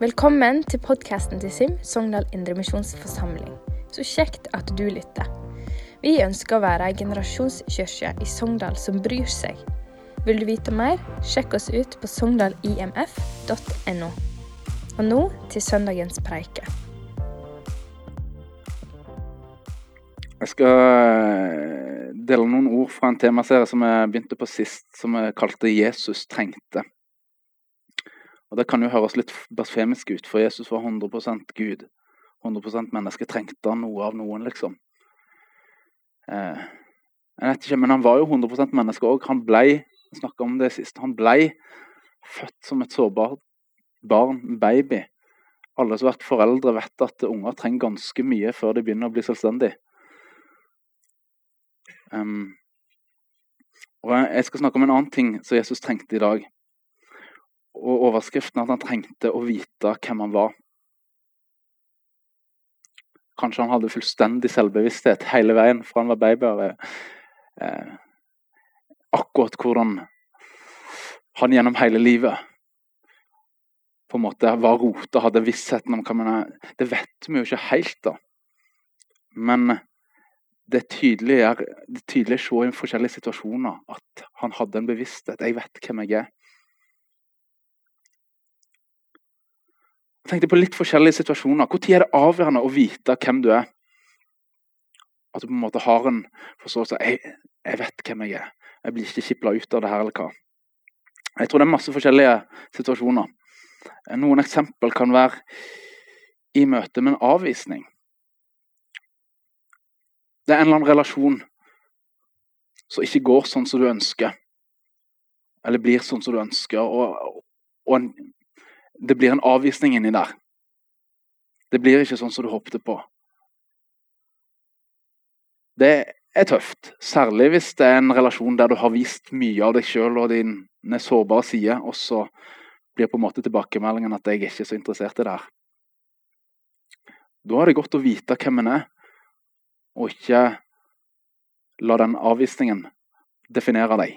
Velkommen til podcasten til SIM, Sogndal Indremisjonsforsamling. Så kjekt at du lytter. Vi ønsker å være en generasjonskirke i Sogndal som bryr seg. Vil du vite mer? Sjekk oss ut på sognalimf.no. Og nå til søndagens preike. Jeg skal dele noen ord fra en temaserie som jeg begynte på sist, som jeg kalte Jesus trengte. Og det kan jo høres litt blasfemisk ut, for Jesus var 100% Gud. 100% menneske, trengte han noe av noen, liksom. Jeg vet ikke, men han var jo 100% menneske også. Han ble, jeg snakket om det sist, han ble født som et sårbart barn, en baby. Alle som har vært foreldre vet at unger trenger ganske mye før de begynner å bli selvstendige. Og jeg skal snakke om en annen ting som Jesus trengte i dag. Og overskriften at han trengte å vite hvem han var. Kanskje han hadde fullstendig selvbevissthet hele veien fra han var baby. Akkurat hvordan han gjennom hele livet på en måte var rotet, hadde vissheten om hva man er. Det vet vi jo ikke helt da. Men det er tydelig å se i forskjellige situasjoner at han hadde en bevissthet. Jeg vet hvem jeg er. Jeg tenkte på litt forskjellige situasjoner. Hvor tid er det avgjørende å vite hvem du er? At du på en måte har en forståelse. Jeg vet hvem jeg er. Jeg blir ikke kipplet ut av det her eller hva. Jeg tror det er masse forskjellige situasjoner. Noen eksempel kan være i møte med en avvisning. Det er en eller annen relasjon som ikke går sånn som du ønsker. Eller blir sånn som du ønsker. Og det blir en avvisning inni der. Det blir ikke sånn som du håpte på. Det er tøft. Særlig hvis det er en relasjon der du har vist mye av deg selv og dine sårbare sider, og så blir på en måte tilbakemeldingen at jeg er ikke så interessert i det her. Da er det godt å vite hvem en er, og ikke la den avvisningen definere deg.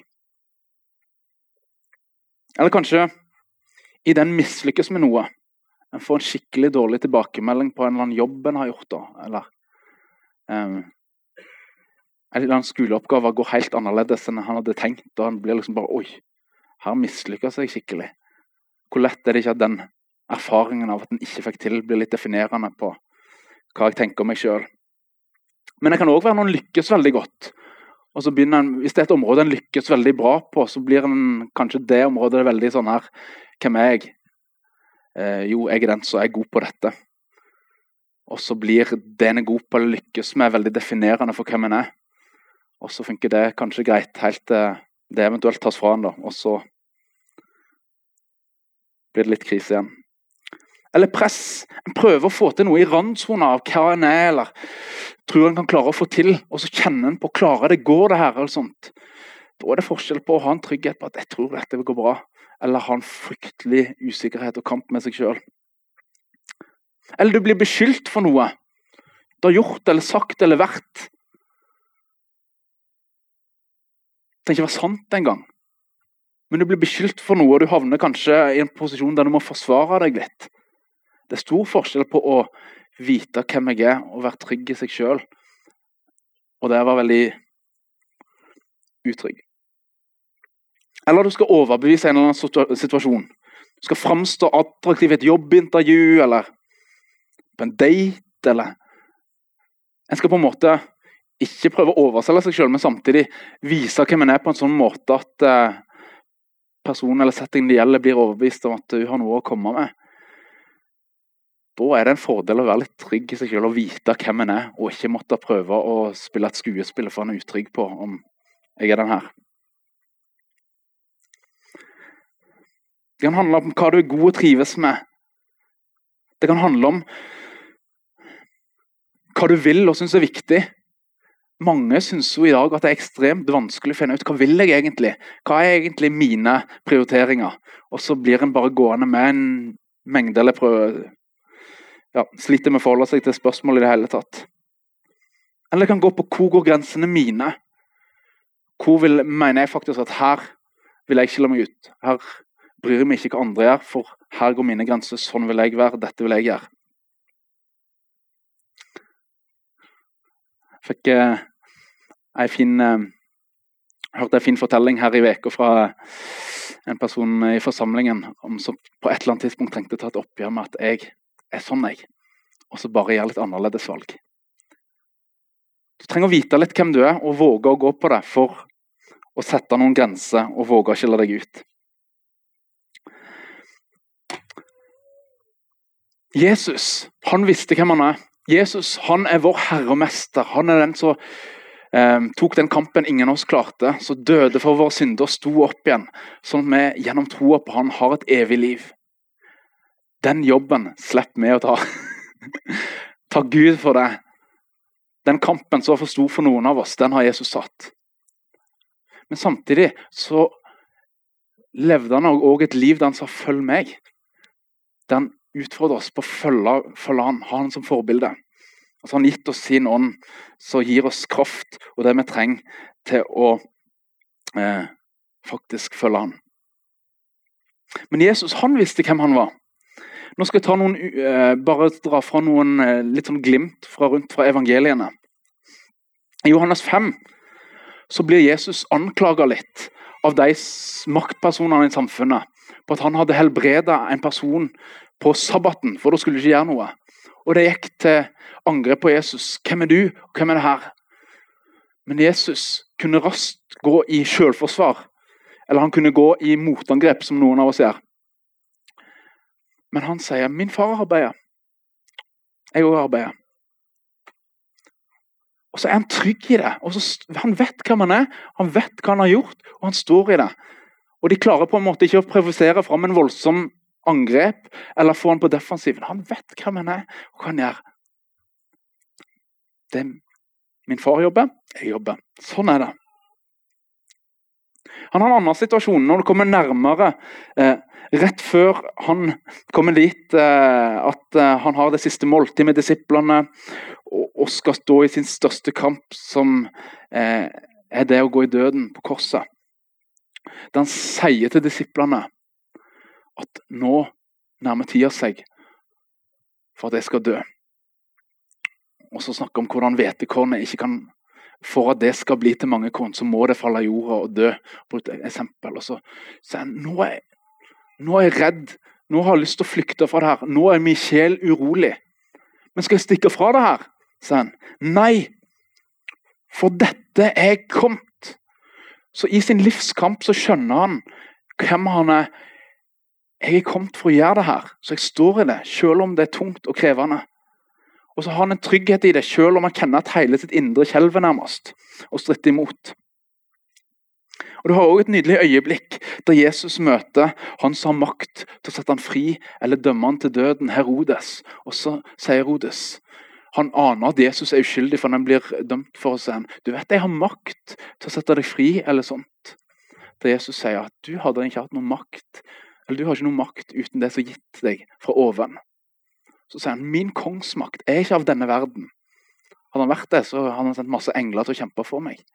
Eller kanskje i den mislykkes med noe. En får en skikkelig dårlig tilbakemelding på en eller annen jobb en har gjort da. Eller en eller annen skoleoppgave går helt annerledes enn han hadde tenkt. Og han blir liksom bare, oi, her mislykkes jeg skikkelig. Hvor lett er det ikke at den erfaringen av at en ikke fikk til blir litt definerende på hva jeg tenker om meg selv. Men det kan også være noen lykkes veldig godt. Og så begynner en, hvis det er et område en lykkes veldig bra på, så blir en, kanskje det området veldig sånn her, hvem er jeg? Jo, jeg er den som er god på dette. Og så blir det en er god på å lykkes med veldig definerende for hvem en er. Og så funker det kanskje greit helt til det eventuelt tas fra en da, og så blir det litt krise igjen. Eller press. En prøver å få til noe i randzona av hva en er, eller tror en kan klare å få til, og så kjenner en på, klarer det, går det her, eller sånt. Da er det forskjell på å ha en trygghet på at jeg tror dette vil gå bra, eller ha en fryktelig usikkerhet og kamp med seg selv. Eller du blir beskyldt for noe du har gjort, eller sagt, eller vært. Det trenger ikke være sant engang. Men du blir beskyldt for noe, og du havner kanskje i en posisjon der du må forsvare deg litt. Det er stor forskjell på å vite hvem jeg er, og være trygg i seg selv. Og det var veldig utrygg. Eller du skal overbevise en eller annen situasjon. Du skal fremstå attraktiv i et jobbintervju, eller på en date, eller en skal på en måte ikke prøve å overselge seg selv, men samtidig vise hvem en er på en sånn måte at personen eller settingen det gjelder blir overbevist om at du har noe å komme med. Da er det en fordel å være litt trygg i seg selv og vite hvem en er, og ikke måtte prøve å spille et skuespill for en er utrygg på om jeg er den her. Det kan handle om hva du er god og trives med. Det kan handle om hva du vil og synes er viktig. Mange synes jo i dag at det er ekstremt vanskelig å finne ut hva vil jeg egentlig? Hva er egentlig mine prioriteringer? Og så blir en bare gående med en mengde eller sliter med å forholde seg til spørsmål i det hele tatt. Eller det kan gå på hvor går grensene mine? Hvor mener jeg faktisk at her vil jeg skille meg ut? Her bryr meg ikke hva andre gjør, for her går mine grenser, sånn vil jeg være, dette vil jeg gjøre. Hørte en fin fortelling her i veka fra en person i forsamlingen som på et eller annet tidspunkt trengte å ta et oppgjør med at jeg er sånn jeg, og så bare gjør litt annerledes valg. Du trenger å vite litt hvem du er, og våge å gå på det for å sette noen grenser og våge å skille deg ut. Jesus, han visste hvem han er. Jesus, han er vår herre og mester. Han er den som tok den kampen ingen av oss klarte, så døde for våre synder og sto opp igjen, sånn at vi gjennom troen på han har et evig liv. Den jobben slipper vi å ta. Ta Gud for det. Den kampen som var for stor for noen av oss, den har Jesus satt. Men samtidig så levde han også et liv der han sa, følg meg. Den utfordrer oss på å følge han, ha han som forbilde. Altså han har gitt oss sin ånd, så gir oss kraft og det vi trenger til å faktisk følge han. Men Jesus, han visste hvem han var. Nå skal jeg ta bare dra fra noen litt sånn glimt rundt fra evangeliene. I Johannes 5 så blir Jesus anklaget litt av de maktpersonene i samfunnet på at han hadde helbredet en person på sabbaten, for da skulle de ikke gjøre noe. Og det gikk til angrep på Jesus. Hvem er du, og hvem er det her? Men Jesus kunne raskt gå i selvforsvar, eller han kunne gå i motangrep, som noen av oss gjør. Men han sier, min far arbeider. Jeg også arbeider. Og så er han trygg i det. Og så, han vet hvem han er, han vet hva han har gjort, og han står i det. Og de klarer på en måte ikke å provosere fram en voldsom angrep, eller få han på defensiven. Han vet hvem han er, og hva han gjør. Det er min far jobber, jeg jobber. Sånn er det. Han har en annen situasjon når det kommer nærmere, rett før han kommer dit at han har det siste måltid med disiplene og skal stå i sin største kamp, som er det å gå i døden på korset. Da han sier til disiplene at nå nærmer tida seg for at jeg skal dø. Og så snakker om hvordan hvetekornet ikke kan, for at det skal bli til mange korn, så må det falle i jorda og dø, på et eksempel. Og så sier han, nå er jeg redd, nå har jeg lyst til å flykte fra det her, nå er min sjel urolig. Men skal jeg stikke fra det her? Sier han, nei, for dette er kommet. Så i sin livskamp så skjønner han hvem han er. Jeg er kommet for å gjøre det her, så jeg står i det, selv om det er tungt og krevende. Og så har han en trygghet i det, selv om han kjenner at hele sitt indre skjelver nærmest, og stritter imot. Og du har også et nydelig øyeblikk, der Jesus møter han som har makt til å sette han fri, eller dømme han til døden, Herodes. Og så sier Herodes, han aner at Jesus er uskyldig, for han blir dømt for å si, du vet, jeg har makt til å sette deg fri, eller sånt. Der Jesus sier at du hadde ikke hatt noen makt, eller du har ikke noen makt uten det som er gitt deg fra oven. Så sier han, min kongsmakt er ikke av denne verden. Hadde han vært det, så hadde han sendt masse engler til å kjempe for meg.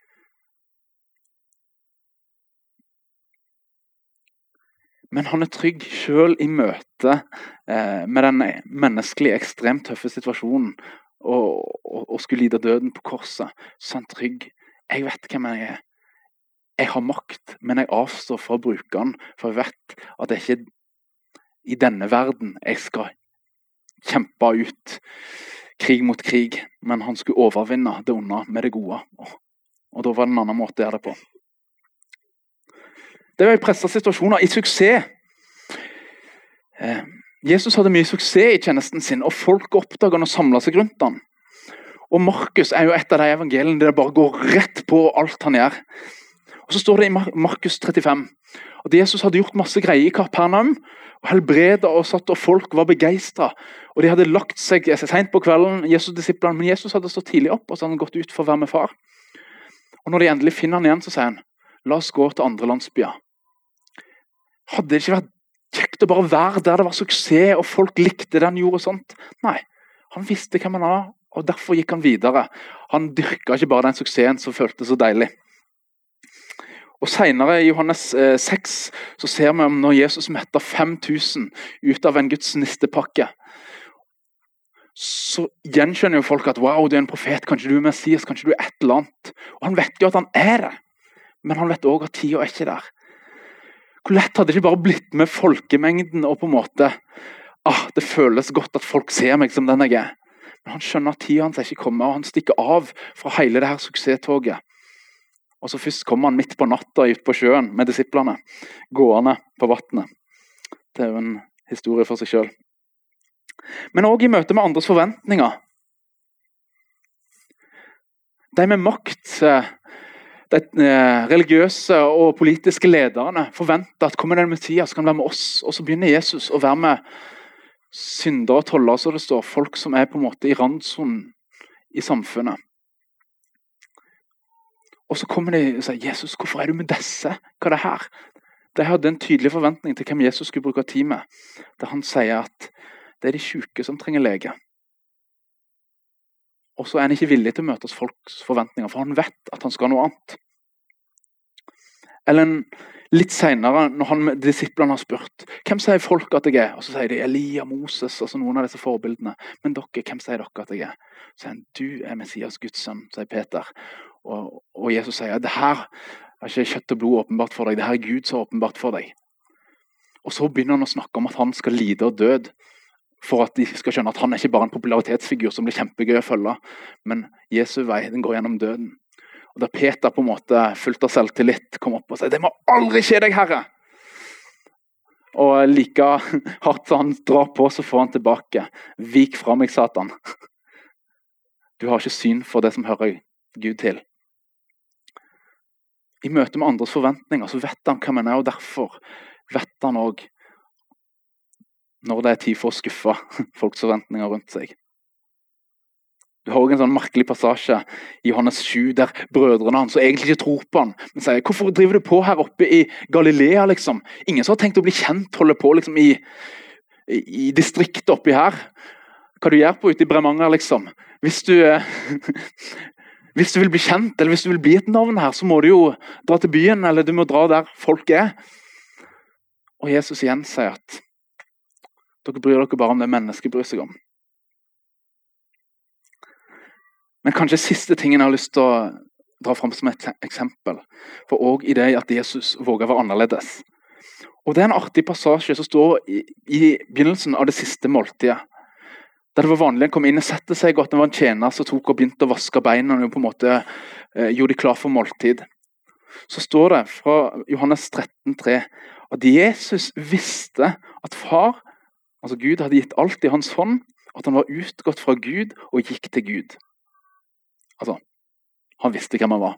Men han er trygg selv i møte med den menneskelige, ekstremt tøffe situasjonen og skulle lide døden på korset. Så han er trygg. Jeg vet hvem jeg er. Jeg har makt, men jeg avstår fra å bruke den, for jeg vet at det ikke er i denne verden jeg skal kjempe ut krig mot krig, men han skulle overvinne det onde med det gode. Og da var det en annen måte å gjøre det på. Det var i presset situasjoner, i suksess. Jesus hadde mye suksess i tjenesten sin, og folk oppdaget han og samlet seg rundt han. Og Markus er jo et av de evangeliene der det bare går rett på alt han gjør. Og så står det i Markus 35 at Jesus hadde gjort masse greier i Kapernaum, og helbredet og satt, og folk var begeistret. Og de hadde lagt seg sent på kvelden, Jesus-disiplene, men Jesus hadde stått tidlig opp, og så hadde han gått ut for å være med far. Og når de endelig finner han igjen, så sier han, la oss gå til andre landsbyer. Hadde det ikke vært kjekt å bare være der det var suksess, og folk likte det han gjorde og sånt? Nei, han visste hvem han var, og derfor gikk han videre. Han dyrket ikke bare den suksessen som føltes så deilig. Og senere i Johannes 6 så ser vi om når Jesus metter 5000 ut av en Guds nistepakke. Så gjenkjenner jo folk at wow, du er en profet, kanskje du er Messias, kanskje du er et eller annet. Og han vet jo at han er det, men han vet også at tiden er ikke der. Hvor lett hadde det ikke bare blitt med folkemengden og på en måte, det føles godt at folk ser meg som den jeg er. Men han skjønner at tiden hans ikke kommer, og han stikker av fra hele det her suksesstoget. Og så først kommer han midt på natta ut på sjøen med disiplene, gående på vattnet. Det er jo en historie for seg selv. Men også i møte med andres forventninger. De med makt, de religiøse og politiske lederne forventer at kommer den Messias, kan være med oss. Og så begynner Jesus å være med syndere og tollere, så det står, folk som er på en måte i randsonen i samfunnet. Og så kommer de og sier, Jesus, hvorfor er du med disse? Hva er det her? De hadde en tydelig forventning til hvem Jesus skulle bruke tid med. Der han sier at det er de syke som trenger lege. Og så er han ikke villig til å møte folks forventninger, for han vet at han skal noe annet. Eller litt senere, når han med disiplene har spurt, hvem sier folk at jeg er? Og så sier de Elia, Moses, altså noen av disse forbildene. Men dere, hvem sier dere at jeg er? Så sier han, du er Messias, Guds sønn, sier Peter. Og Jesus sier, det her er ikke kjøtt og blod åpenbart for deg, det her er Gud som er åpenbart for deg. Og så begynner han å snakke om at han skal lide og død, for at de skal skjønne at han er ikke bare en popularitetsfigur som blir kjempegøy å følge, men Jesu vei, den går gjennom døden. Og da Peter på en måte fullt av selvtillit kom opp og sier, det må aldri skje deg, Herre! Og like hardt som han drar på, så får han tilbake. Vik fra meg, Satan. Du har ikke syn for det som hører Gud til. I møte med andres forventninger så vet han hvem han er, og derfor vet han også når det er tid for å skuffe folks forventninger rundt seg. Du har også en sånn merkelig passasje i Johannes 7, der brødrene hans, som egentlig ikke tror på han, men sier, hvorfor driver du på her oppe i Galilea, liksom? Ingen som har tenkt å bli kjent, holder på liksom i distriktet oppi her. Hva du gjør på ute i Bremanger, liksom? Hvis du vil bli kjent, eller hvis du vil bli et navn her, så må du jo dra til byen, eller du må dra der folk er. Og Jesus igjen sier at dere bryr dere bare om det mennesket bryr seg om. Men kanskje siste tingen jeg har lyst til å dra frem som et eksempel, for også i det at Jesus våger å være annerledes. Og det er en artig passasje som står i begynnelsen av det siste måltidet, der det var vanlig å komme inn og sette seg, og at det var en tjener som tok og begynte å vaske beina og på en måte gjorde de klar for måltid. Så står det fra Johannes 13,3 at Jesus visste at far, altså Gud, hadde gitt alt i hans hånd, at han var utgått fra Gud og gikk til Gud. Altså, han visste hvem han var.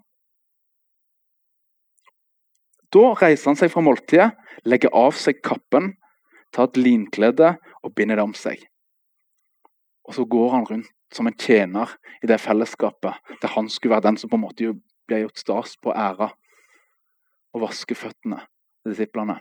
Da reiser han seg fra måltidet, legger av seg kappen, tar et linklede og binder det om seg. Og så går han rundt som en tjener i det fellesskapet, der han skulle være den som på en måte ble gjort stas på æra og vaske føttene til disiplene.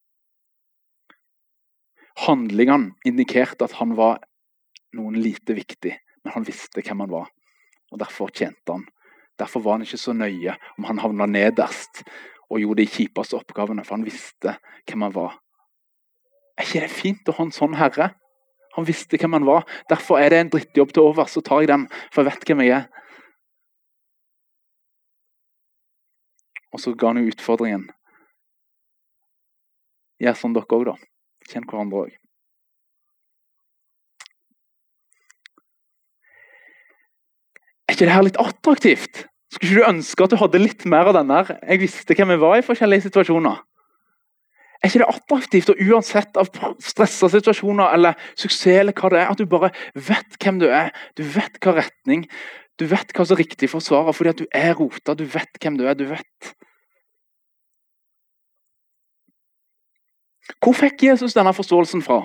Handlingene indikerte at han var noen lite viktig, men han visste hvem han var. Og derfor tjente han. Derfor var han ikke så nøye om han havna nederst og gjorde de kjipeste oppgavene, for han visste hvem han var. Er ikke det fint å ha en sånn herre? Han visste hvem han var. Derfor er det en drittjobb til over, så tar jeg den, for jeg vet hvem jeg er. Og så ga han jo utfordringen. Gjør sånn dere også da. Kjenn hverandre også. Er ikke det her litt attraktivt? Skulle ikke du ønske at du hadde litt mer av denne? Jeg visste hvem jeg var i forskjellige situasjoner. Er ikke det attraktivt, og uansett av stressede situasjoner eller suksess eller hva det er, at du bare vet hvem du er, du vet hva retning, du vet hva som er riktig for svaret, fordi at du er rotet, du vet hvem du er, du vet. Hvor fikk Jesus denne forståelsen fra?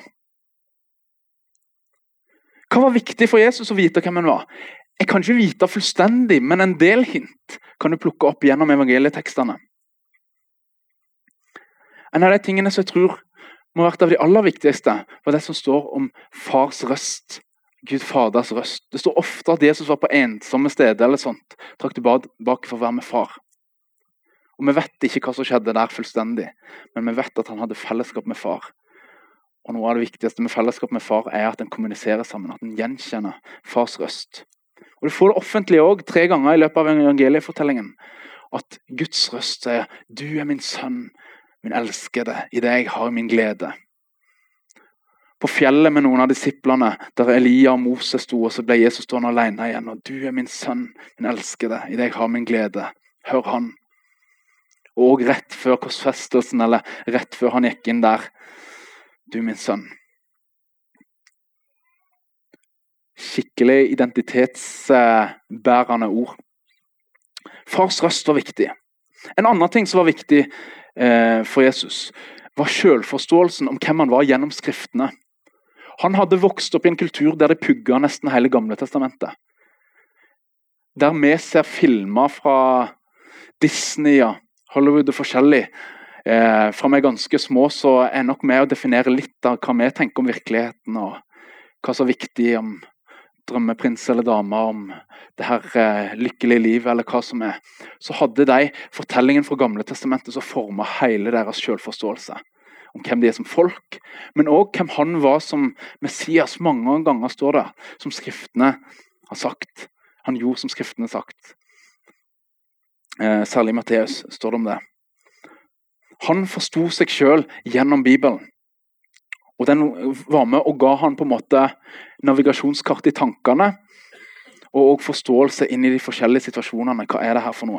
Hva var viktig for Jesus å vite hvem han var? Jeg kan ikke vite fullstendig, men en del hint kan du plukke opp gjennom evangelietekstene. En av de tingene som jeg tror må ha vært av de aller viktigste, var det som står om fars røst, Gud faders røst. Det står ofte at Jesus var på ensomme steder eller sånt, trakk tilbake for å være med far. Og vi vet ikke hva som skjedde der fullstendig, men vi vet at han hadde fellesskap med far. Og noe av det viktigste med fellesskap med far er at en kommuniserer sammen, at en gjenkjenner fars røst. Og du får det offentlige også 3 ganger i løpet av evangeliefortellingen, at Guds røst sier, du er min sønn, min elskede, i deg har min glede. På fjellet med noen av disiplene, der Elia og Moses stod, og så ble Jesus stående alene igjen, og du er min sønn, min elskede, i deg har min glede. Hør han. Og rett før korsfestelsen, eller rett før han gikk inn der, du min sønn. Skikkelig identitetsbærende ord. Fars røst var viktig. En annen ting som var viktig for Jesus, var selvforståelsen om hvem han var gjennom skriftene. Han hadde vokst opp i en kultur der det pugget nesten hele Gamle testamentet. Der vi ser filmer fra Disney og Hollywood og forskjellig. Fra vi er ganske små, så er nok med å definere litt av hva vi tenker om virkeligheten, og hva som er viktig om drømmeprins eller dame, om det her lykkelige livet, eller hva som er. Så hadde de fortellingen fra Gamle testamentet som formet hele deres selvforståelse. Om hvem de er som folk, men også hvem han var som Messias. Mange ganger står det, som skriftene har sagt. Han gjorde som skriftene har sagt. Særlig i Matteus står det om det. Han forstod seg selv gjennom Bibelen. Og den var med og ga han på en måte navigasjonskart i tankene, og forståelse inn i de forskjellige situasjonene. Hva er det her for noe?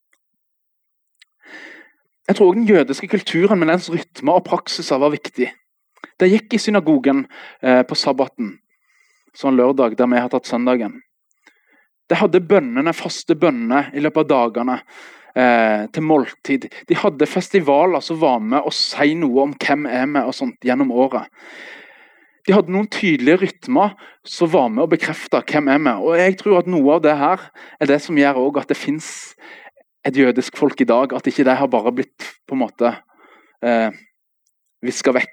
Jeg tror også den jødiske kulturen med dens rytme og praksiser var viktig. Det gikk i synagogen på sabbaten, sånn lørdag, der vi har tatt søndagen. Det hadde bønnene, faste bønnene i løpet av dagene, til måltid. De hadde festivaler som var med og si noe om hvem er vi og sånt gjennom året. De hadde noen tydelige rytmer som var med og bekreftet hvem er vi. Og jeg tror at noe av det her er det som gjør også at det finnes et jødisk folk i dag, at ikke det har bare blitt på en måte visket vekk.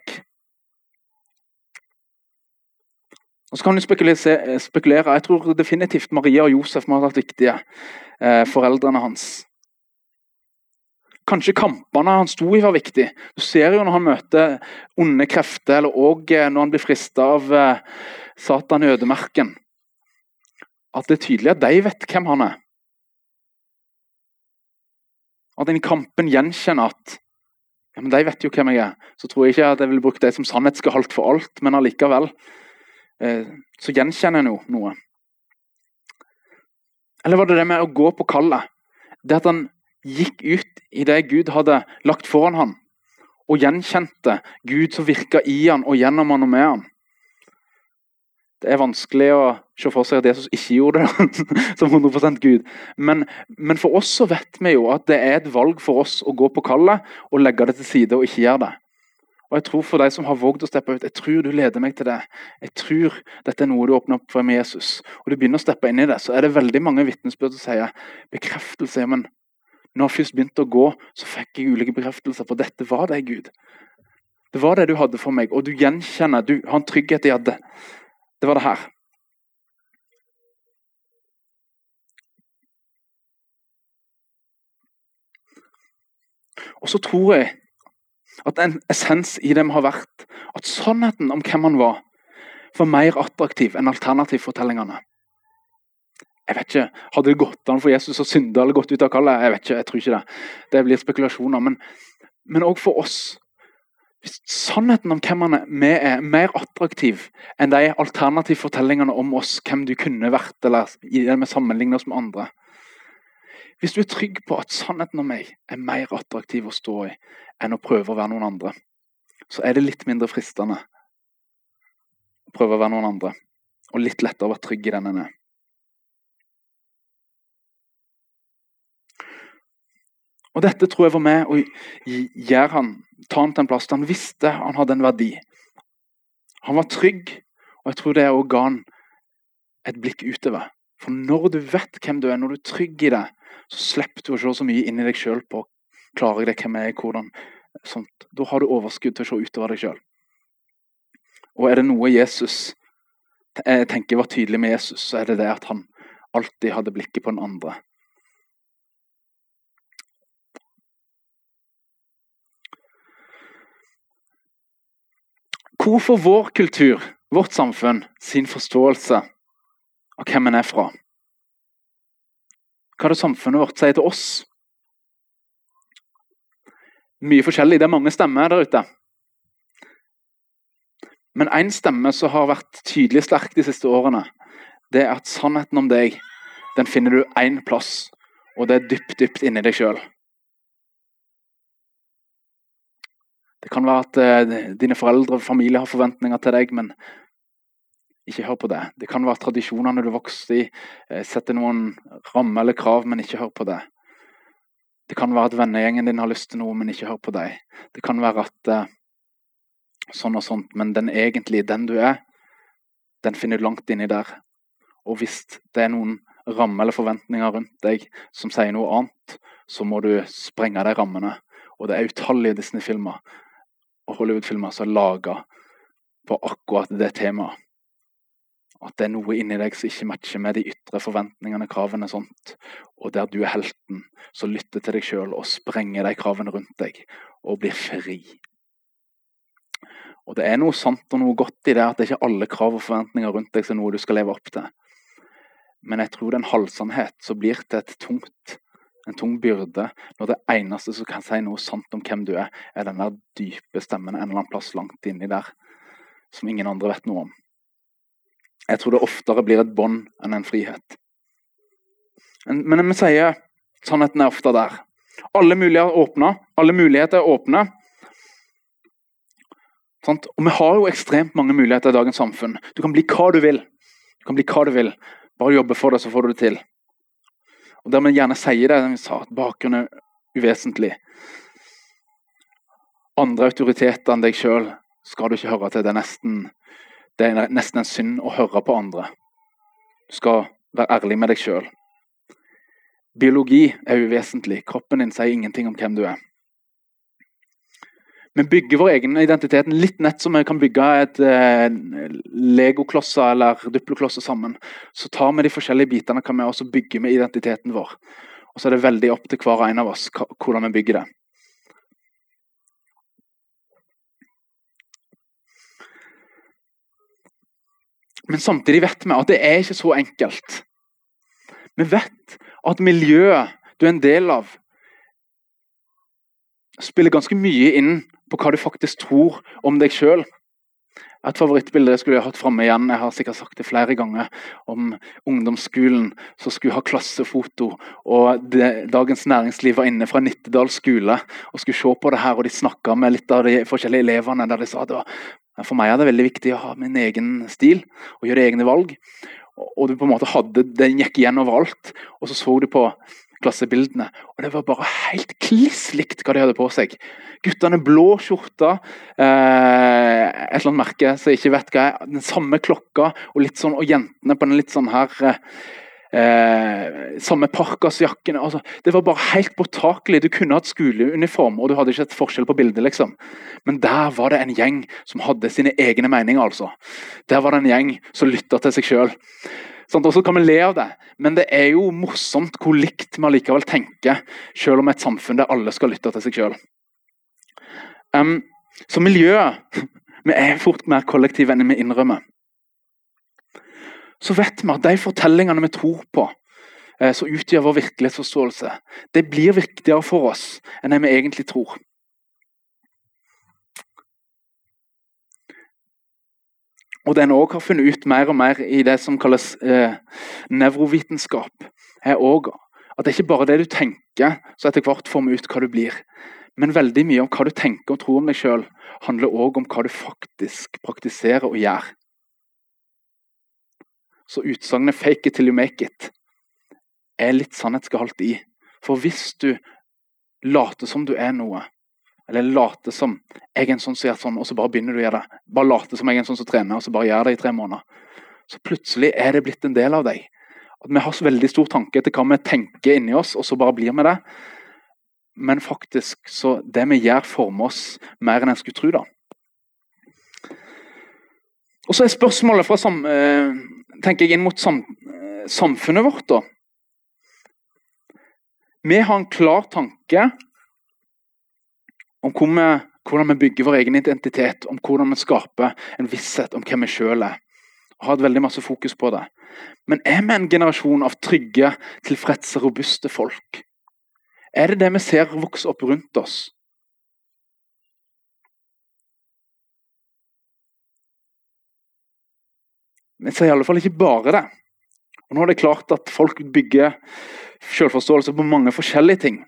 Og så kan du spekulere. Jeg tror definitivt Maria og Josef må ha vært viktige, foreldrene hans. Kanskje kampene han sto i var viktig. Du ser jo når han møter onde krefter, eller også når han blir fristet av Satan i ødemarken, at det er tydelig at de vet hvem han er. At en i kampen gjenkjenner at ja, men de vet jo hvem jeg er. Så tror jeg ikke at jeg vil bruke det som sannhetsgehalt for alt, men allikevel så gjenkjenner jeg jo noe. Eller var det det med å gå på kallet? Det at han gikk ut i det Gud hadde lagt foran han, og gjenkjente Gud som virket i han og gjennom han og med han. Det er vanskelig å se for seg at Jesus ikke gjorde det som 100% Gud. Men for oss så vet vi jo at det er et valg for oss å gå på kallet og legge det til side og ikke gjøre det. Og jeg tror for deg som har våget å steppe ut, jeg tror du leder meg til det. Jeg tror dette er noe du åpner opp for med Jesus. Og du begynner å steppe inn i det, så er det veldig mange vitnesbyrd som sier bekreftelse. Ja, men når jeg først begynte å gå, så fikk jeg ulike bekreftelser på dette var det Gud. Det var det du hadde for meg, og du gjenkjenner, du har en trygghet i at det var det her. Og så tror jeg at en essens i dem har vært at sannheten om hvem han var mer attraktiv enn alternativfortellingene. Jeg vet ikke, hadde det gått an for Jesus å synde eller gått ut av kallet? Jeg vet ikke, jeg tror ikke det. Det blir spekulasjoner, men også for oss. Hvis sannheten om hvem han er mer attraktiv enn de alternativfortellingene om oss, hvem du kunne vært, eller i det med sammenlignet oss med andre. Hvis du er trygg på at sannheten om meg er mer attraktiv å stå i enn å prøve å være noen andre, så er det litt mindre fristende å prøve å være noen andre, og litt lettere å være trygg i den en er. Og dette tror jeg var med å gjøre han, ta han til en plass. Han visste han hadde en verdi. Han var trygg, og jeg tror det også ga han et blikk utover. For når du vet hvem du er, når du er trygg i det, så slipper du å se så mye inn i deg selv på klarer jeg det, hvem jeg er, hvordan, sånt. Da har du overskudd til å se utover deg selv. Og er det noe Jesus, jeg tenker var tydelig med Jesus, så er det det at han alltid hadde blikket på den andre. Hvor får vår kultur, vårt samfunn, sin forståelse av hvem en er fra? Hva er det samfunnet vårt sier til oss? Mye forskjellig, det er mange stemmer der ute. Men en stemme som har vært tydelig sterk de siste årene, det er at sannheten om deg, den finner du en plass, og det er dypt, dypt inni deg selv. Det kan være at dine foreldre og familie har forventninger til deg, men ikke hør på det. Det kan være tradisjonene du vokste i, setter noen rammer eller krav, men ikke hør på det. Det kan være at vennegjengen din har lyst til noe, men ikke hør på deg. Det kan være at sånn og sånt, men den du er, den finner du langt inni der. Og hvis det er noen rammer eller forventninger rundt deg som sier noe annet, så må du sprenge de rammene. Og det er utallige Disney-filmer og Hollywood-filmer som er laget på akkurat det temaet. At det er noe inni deg som ikke matcher med de ytre forventningene, kravene og sånt. Og der du er helten, så lytter til deg selv og sprenger de kravene rundt deg og blir fri. Og det er noe sant og noe godt i det, at det ikke er alle krav og forventninger rundt deg som er noe du skal leve opp til. Men jeg tror det er en halvsannhet så blir det en tung byrde, når det eneste som kan si noe sant om hvem du er den der dype stemmen en eller annen plass langt inni der, som ingen andre vet noe om. Jeg tror det oftere blir et bånd enn en frihet. Men vi sier, sannheten er ofte der. Alle muligheter er åpne. Og vi har jo ekstremt mange muligheter i dagens samfunn. Du kan bli hva du vil. Bare jobbe for det, så får du det til. Og der vi gjerne sier det, vi sa at bakgrunnen er uvesentlig. Andre autoriteter enn deg selv skal du ikke høre til. Det er nesten en synd å høre på andre. Du skal være ærlig med deg selv. Biologi er uvesentlig. Kroppen din sier ingenting om hvem du er. Vi bygger vår egen identitet litt nett som vi kan bygge et legoklosser eller duploklosser sammen. Så tar vi de forskjellige bitene og så bygger vi identiteten vår. Og så er det veldig opp til hver en av oss hvordan vi bygger det. Men samtidig vet vi at det er ikke så enkelt. Vi vet at miljøet du er en del av spiller ganske mye inn på hva du faktisk tror om deg selv. Et favorittbilde skulle jeg hatt fremme igjen, jeg har sikkert sagt det flere ganger, om ungdomsskolen som skulle ha klassefoto, og Dagens Næringsliv var inne fra Nittedal skole og skulle se på det her, og de snakket med litt av de forskjellige elevene, der de sa for meg er det veldig viktig å ha min egen stil og gjøre egne valg. Og du på en måte den gikk igjen overalt, og så du på klassebildene, og det var bare helt klisslikt hva de hadde på seg. Guttene blå skjorta, et eller annet merke, så jeg ikke vet hva er, den samme klokka, og litt sånn, og jentene på den litt sånn her, samme parkasjakkene, altså, det var bare helt påtakelig. Du kunne hatt skoleuniform, og du hadde ikke et forskjell på bildet, liksom. Men der var det en gjeng som hadde sine egne meninger, altså. Der var det en gjeng som lyttet til seg selv. Sånn, og så kan vi le av det, men det er jo morsomt hvor likt vi likevel tenker, selv om et samfunn der alle skal lytte til seg selv. Så miljøet, vi er fort mer kollektive enn vi innrømmer. Så vet vi at de fortellingene vi tror på, som utgjør vår virkelighetsforståelse, det blir viktigere for oss enn det vi egentlig tror. Og den også har funnet ut mer og mer i det som kalles nevrovitenskap, er også at det er ikke bare det du tenker, så etter hvert får vi ut hva du blir. Men veldig mye om hva du tenker og tror om deg selv, handler også om hva du faktisk praktiserer og gjør. Så utsagnet «fake it till you make it» er litt sannhetsgehalt i. For hvis du later som du er noe, eller late som jeg er en sånn som gjør sånn, og så bare begynner du å gjøre det. Bare late som jeg er en sånn som trener, og så bare gjør det i 3 måneder. Så plutselig er det blitt en del av deg. At vi har veldig stor tanke til hva vi tenker inni oss, og så bare blir vi det. Men faktisk, så det vi gjør former oss mer enn en skulle tro da. Og så er spørsmålet tenker jeg inn mot samfunnet vårt da. Vi har en klar tanke om hvor vi hvordan vi bygger vår egen identitet, om hvordan vi skaper en visshet om hvem vi selv er. Og har veldig masse fokus på det. Men er vi en generasjon av trygge, tilfredse, robuste folk? Er det det vi ser vokse opp rundt oss? Vi ser i alle fall ikke bare det. Og nå er det klart at folk bygger selvforståelse på mange forskjellige ting.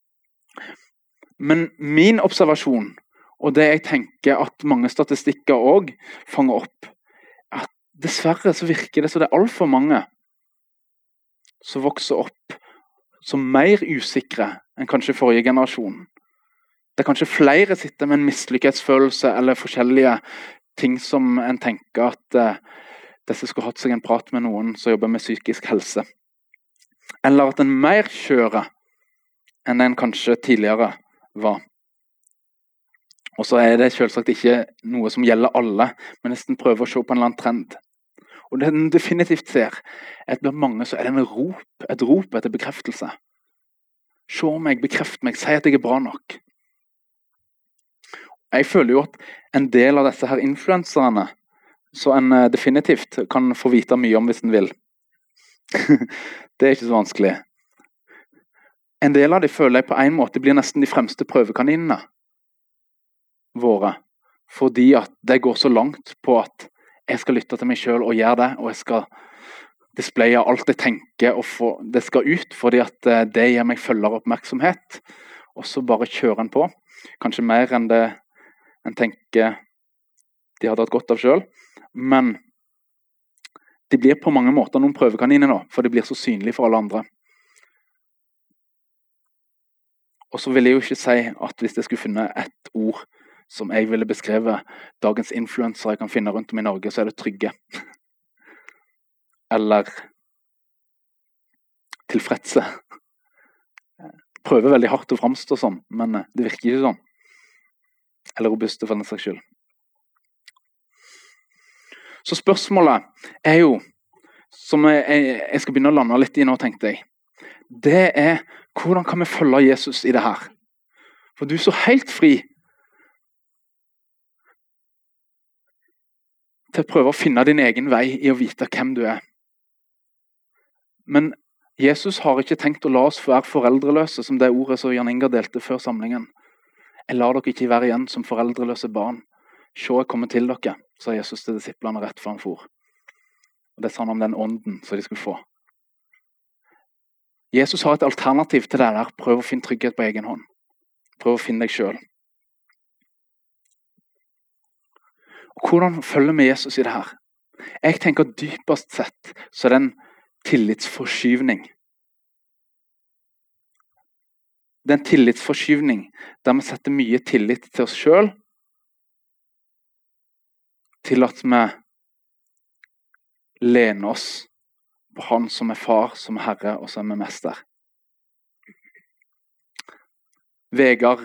Men min observasjon, og det jeg tenker at mange statistikker også fanger opp, at dessverre så virker det så det er alt for mange som vokser opp som mer usikre enn kanskje forrige generasjon. Det er kanskje flere sitter med en mislykkhetsfølelse eller forskjellige ting som en tenker at disse skulle hatt seg en prat med noen som jobber med psykisk helse. Eller at en mer kjører enn en kanskje tidligere var. Og så er det selvsagt ikke noe som gjelder alle, men nesten prøver å se på en eller annen trend. Og det en definitivt ser, er at blant mange så er det et rop etter bekreftelse. Se meg, bekreft meg, si at jeg er bra nok. Jeg føler jo at en del av disse her influenserne, så en definitivt kan få vite mye om hvis en vil. Det er ikke så vanskelig. En del av de føler jeg på en måte blir nesten de fremste prøvekaninene våre, fordi at det går så langt på at jeg skal lytte til meg selv og gjøre det, og jeg skal displaye alt jeg tenker, og det skal ut, fordi at det gir meg følgeroppmerksomhet, og så bare kjører en på. Kanskje mer enn det en tenker de hadde hatt godt av selv, men de blir på mange måter noen prøvekaniner nå, for det blir så synlig for alle andre. Og så vil jeg jo ikke si at hvis jeg skulle finne et ord som jeg ville beskrevet dagens influensere jeg kan finne rundt om i Norge, så er det trygge. Eller tilfredse. Prøver veldig hardt å fremstå sånn, men det virker ikke sånn. Eller robuste for den saks skyld. Så spørsmålet er jo, som jeg skal begynne å lande litt i nå, tenkte jeg, det er hvordan kan vi følge Jesus i det her? For du er så helt fri til å prøve å finne din egen vei i å vite hvem du er. Men Jesus har ikke tenkt å la oss være foreldreløse, som det ordet som Jan Inga delte før samlingen. Jeg lar dere ikke være igjen som foreldreløse barn. Se, jeg kommer til dere, sa Jesus til disiplene rett før han for. Og det sa han om den ånden som de skulle få. Jesus har et alternativ til det der. Prøv å finne trygghet på egen hånd. Prøv å finne deg selv. Og hvordan følger vi Jesus i det her? Jeg tenker dypest sett så er det en tillitsforskyvning. Det er en tillitsforskyvning der vi setter mye tillit til oss selv, til at vi lener oss på han som er far, som er herre og som er mester. Vegard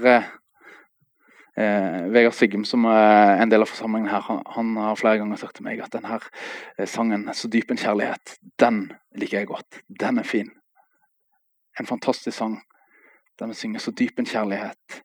Siggum, som er en del av forsamlingen her, han har flere ganger sagt til meg at denne sangen, Så dyp en kjærlighet, den liker jeg godt. Den er fin. En fantastisk sang, der vi synger Så dyp en kjærlighet.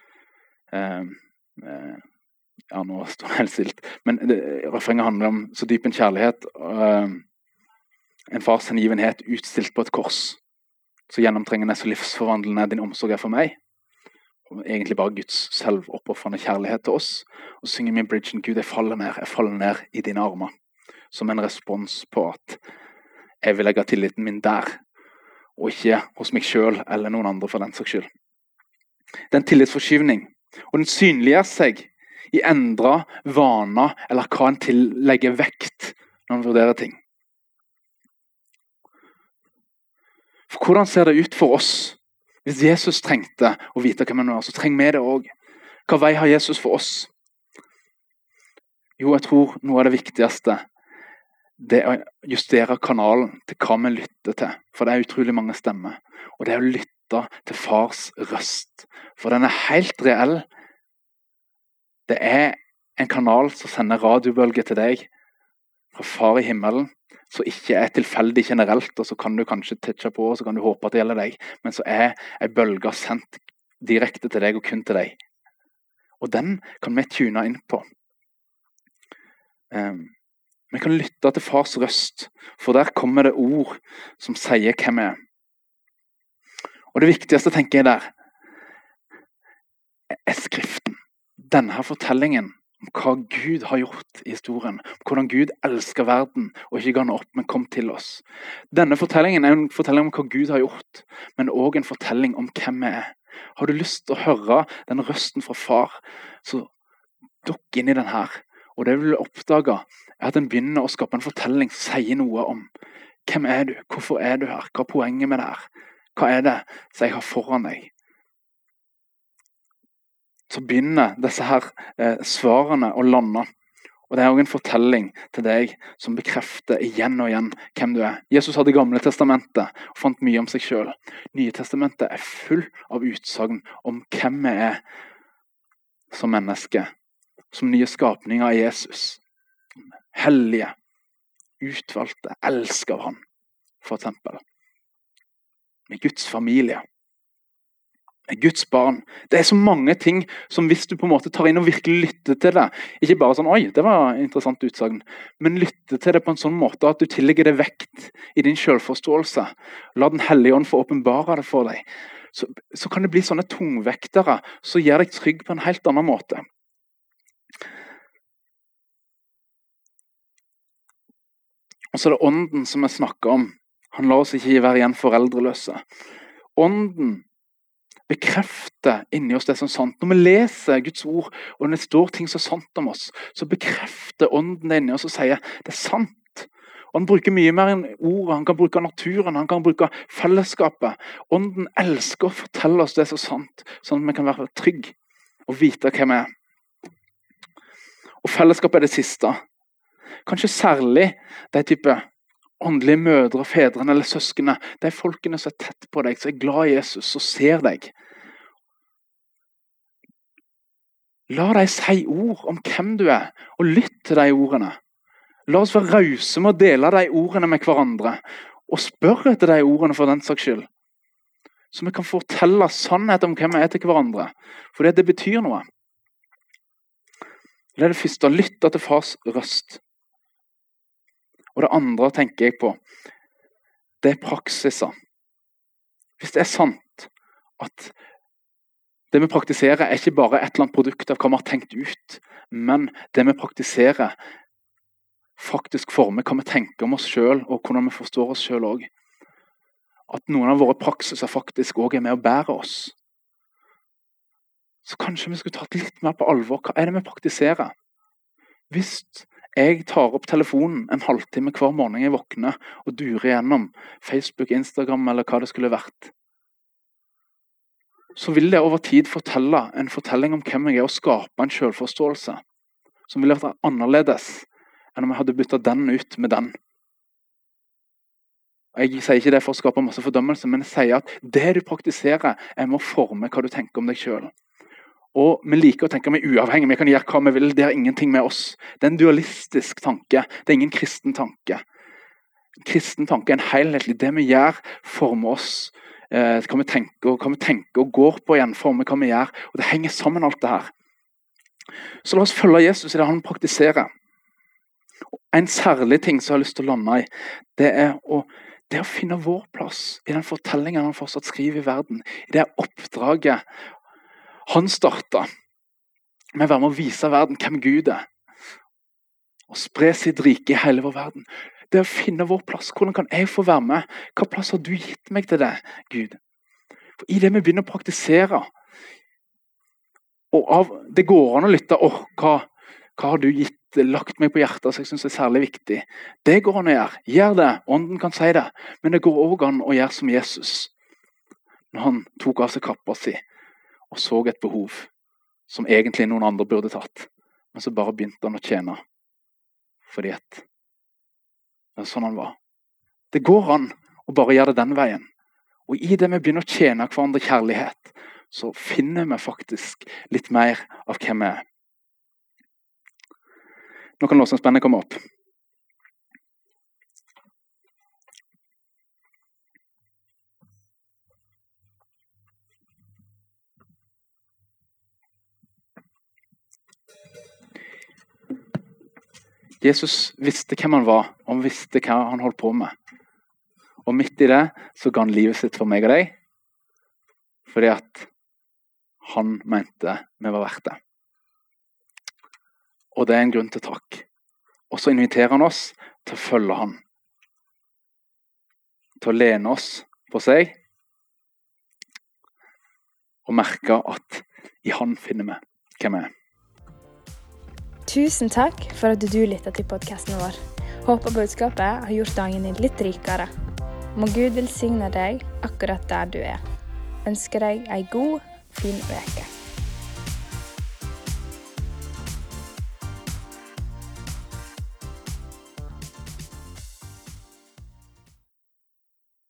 Ja, nå står det helt stilt. Men refrenget handler om Så dyp en kjærlighet, en fars hengivenhet utstilt på et kors. Så gjennomtrengende, så livsforvandlende din omsorg er for meg. Og egentlig bare Guds selvoppofrende kjærlighet til oss. Og synger min bridgen, Gud, jeg faller ned i dine armer. Som en respons på at jeg vil legge tilliten min der, og ikke hos meg selv eller noen andre for den saks skyld. Det er en tillitsforskyvning, og den synliggjør seg i endra vaner, eller hva en tillegger vekt når en vurderer ting. For hvordan ser det ut for oss? Hvis Jesus trengte å vite hvem han er, så trenger vi det også. Hva vei har Jesus for oss? Jo, jeg tror noe av det viktigste, det er å justere kanalen til hva vi lytter til. For det er utrolig mange stemmer. Og det er å lytte til fars røst. For den er helt reell. Det er en kanal som sender radiobølger til deg fra far i himmelen, så ikke er tilfeldig generelt, og så kan du kanskje touche på, og så kan du håpe at det gjelder deg, men så er en bølge sendt direkte til deg og kun til deg. Og den kan vi tune inn på. Vi kan lytte til fars røst, for der kommer det ord som sier hvem vi er. Og det viktigste, tenker jeg der, er skriften. Denne her fortellingen om hva Gud har gjort i historien, om hvordan Gud elsker verden og ikke ga den opp, men kom til oss. Denne fortellingen er en fortelling om hva Gud har gjort, men også en fortelling om hvem vi er. Har du lyst til å høre den røsten fra far, så dukk inn i den her. Og det vil du oppdage er at den begynner å skape en fortelling som sier noe om hvem er du, hvorfor er du her, hva er poenget med det her, hva er det som jeg har foran deg. Så begynner disse her svarene å lande. Og det er også en fortelling til deg som bekrefter igjen og igjen hvem du er. Jesus hadde Gamle testamentet og fant mye om seg selv. Nye testamentet er full av utsagn om hvem vi er som menneske, som nye skapninger av Jesus. Hellige, utvalgte, elsker av han, for eksempel. Med Guds familie. Guds barn. Det er så mange ting som hvis du på en måte tar inn og virkelig lytter til det, ikke bare sånn, oi, det var en interessant utsagn, men lytter til det på en sånn måte at du tillegger det vekt i din selvforståelse. La den hellige ånd få åpenbare det for deg. Så kan det bli sånne tungvektere som gjør deg trygg på en helt annen måte. Og så er det ånden som jeg snakker om. Han lar oss ikke være igjen foreldreløse. Ånden bekrefter inni oss det som er sant. Når vi leser Guds ord, og når det står ting som er sant om oss, så bekrefter ånden det inni oss og sier det er sant. Og han bruker mye mer enn ordet, han kan bruke naturen, han kan bruke fellesskapet. Ånden elsker å fortelle oss det som er sant, sånn at vi kan være trygge og vite hvem vi er. Og fellesskapet er det siste. Kanskje særlig de type åndelige mødre, fedrene eller søskene, de folkene som er tett på deg, som er glad i Jesus, som ser deg. La deg si ord om hvem du er, og lytt til de ordene. La oss være rause med å dele de ordene med hverandre, og spørre etter de ordene for den saks skyld. Så vi kan fortelle sannhet om hvem vi er til hverandre, for det betyr noe. Det er det første, lytte til fars røst. Og det andre tenker jeg på, det er praksiser. Hvis det er sant at det vi praktiserer er ikke bare et eller annet produkt av hva vi har tenkt ut, men det vi praktiserer faktisk former hva vi tenker om oss selv og hvordan vi forstår oss selv også. At noen av våre praksiser faktisk også er med å bære oss. Så kanskje vi skulle tatt litt mer på alvor. Hva er det vi praktiserer? Hvis jeg tar opp telefonen en halvtime hver morgen jeg våkner og durer gjennom Facebook, Instagram eller hva det skulle vært, så vil det over tid fortelle en fortelling om hvem jeg er og skape en selvforståelse som ville vært annerledes enn om jeg hadde byttet den ut med den. Og jeg sier ikke det for å skape masse fordømmelse, men jeg sier at det du praktiserer er med å forme hva du tenker om deg selv. Og vi liker å tenke vi er uavhengige, vi kan gjøre hva vi vil, det har ingenting med oss. Det er en dualistisk tanke, det er ingen kristen tanke. En kristen tanke er en helhetlig, det vi gjør former oss, hva vi tenker og går på igjen, former hva vi gjør, og det henger sammen alt det her. Så la oss følge Jesus i det han praktiserer. En særlig ting som jeg har lyst til å lande i, det er å finne vår plass i den fortellingen han fortsatt skriver i verden, i det oppdraget han startet med å være med å vise verden hvem Gud er. Og spre sitt rike i hele vår verden. Det å finne vår plass. Hvordan kan jeg få være med? Hva plass har du gitt meg til det, Gud? For i det vi begynner å praktisere, og det går an å lytte, hva har du lagt meg på hjertet som jeg synes er særlig viktig? Det går an å gjøre. Gjør det. Ånden kan si det. Men det går også an å gjøre som Jesus. Når han tok av seg kappa si, og så et behov som egentlig noen andre burde tatt. Men så bare begynte han å tjene. Fordi at det er sånn han var. Det går an å bare gjøre det den veien. Og i det vi begynner å tjene hverandre kjærlighet, så finner vi faktisk litt mer av hvem vi er. Nå kan låsenspennet komme opp. Jesus visste hvem han var, og han visste hva han holdt på med. Og midt i det så ga han livet sitt for meg og deg, fordi at han mente vi var verdt det. Og det er en grunn til takk. Og så inviterer han oss til å følge han. Til å lene oss på seg, og merke at i han finner vi hvem vi er. Tusen takk for at du lyttet til podcasten vår. Håper budskapet har gjort dagen din litt rikere. Må Gud velsigne deg akkurat der du er. Ønsker deg en god, fin uke.